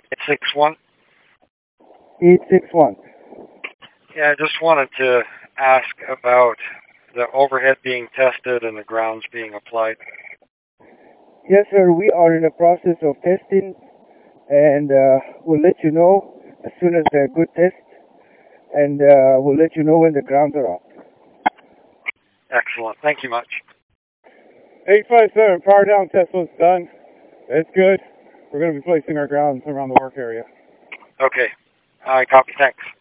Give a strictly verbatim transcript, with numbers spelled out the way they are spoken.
eight six one. eight six one. Yeah, I just wanted to ask about the overhead being tested and the grounds being applied. Yes, sir, we are in the process of testing, and uh, we'll let you know as soon as they're good tests, and uh, we'll let you know when the grounds are up. Excellent. Thank you much. eight five seven, power down test was done. It's good. We're going to be placing our grounds around the work area. Okay. I copy. Thanks.